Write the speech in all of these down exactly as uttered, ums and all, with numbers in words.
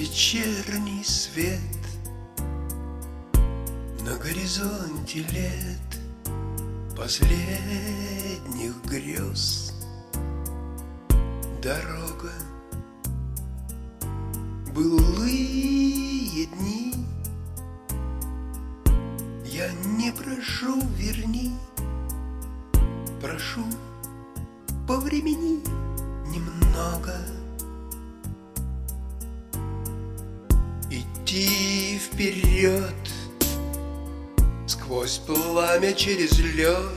Вечерний свет на горизонте лет последних грез. Дорога, былые дни, я не прошу, верни, прошу, повремени немного. Идти вперед сквозь пламя через лед,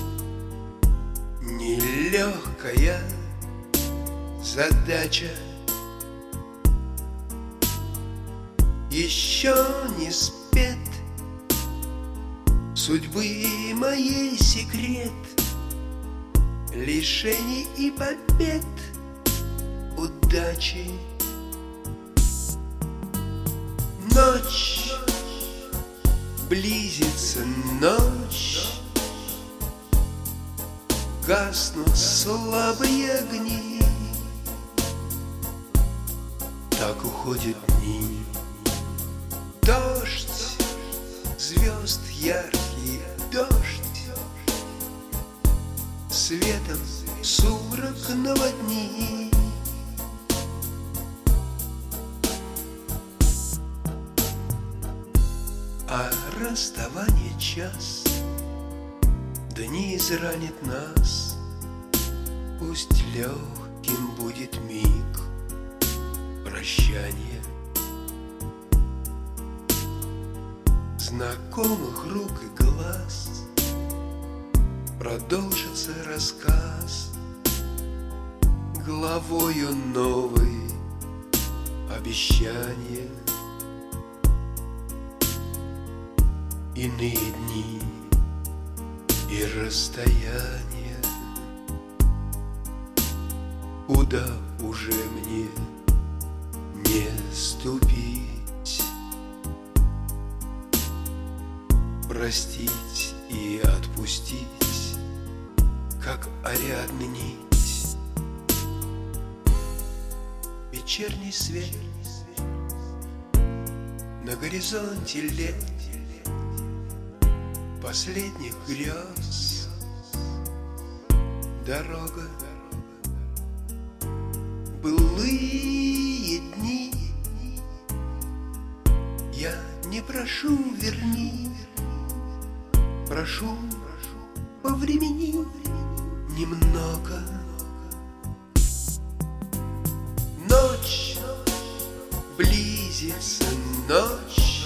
нелегкая задача. Еще не спет судьбы моей секрет, лишений и побед, удачи. Ночь, близится ночь, гаснут слабые огни. Так уходят дни. Дождь, звезд яркий дождь, светом сумрак наводни. А расставание час, дни изранит нас. Пусть легким будет миг прощания, знакомых рук и глаз. Продолжится рассказ главою новой обещания. Иные дни и расстояния, куда уже мне не ступить, простить и отпустить, как Ариадны нить. Вечерний свет на горизонте лет последних грез. Дорога, былые дни, я не прошу, верни, прошу, повремени немного. Ночь, близится ночь,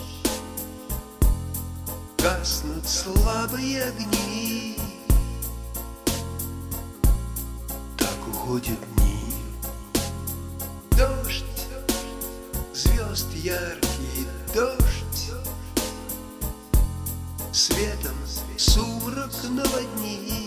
гаснут слабые огни. Так уходят дни. Дождь, звезд яркий дождь, светом сумрак наводни.